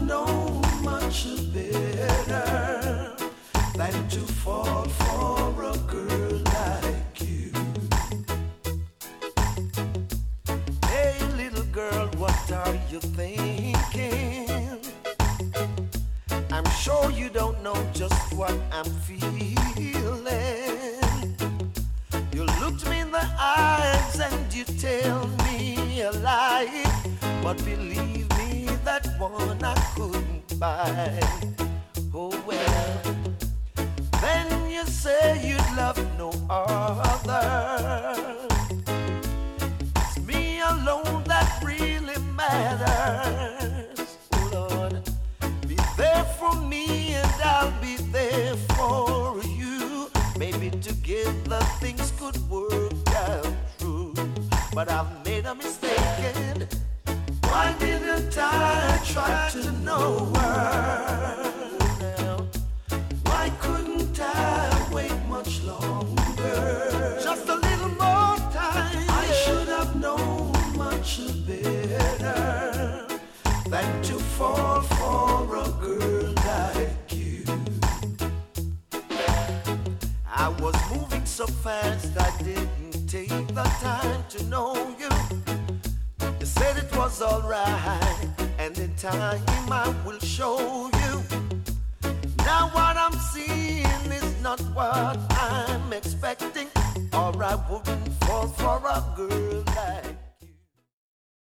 known much better than to fall for a girl like you. Hey, little girl, what are you thinking? I'm sure you don't know just what I'm feeling. You looked me in the eyes and you tell me a lie, but believe me, that one I couldn't buy. Oh well, then you say you'd love no other. It's me alone that really matters. Oh Lord, be there for me and I'll be there for you. Maybe together things could work out true. But I've made a mistake, and why didn't I try to know her? Now, why couldn't I wait much longer? Just a little more time. I should have known much better than to fall for a girl like you. I was moving so fast I didn't take the time to know you. You said it was alright, and in time I will show you. Now what I'm seeing is not what I'm expecting, or I wouldn't fall for a girl like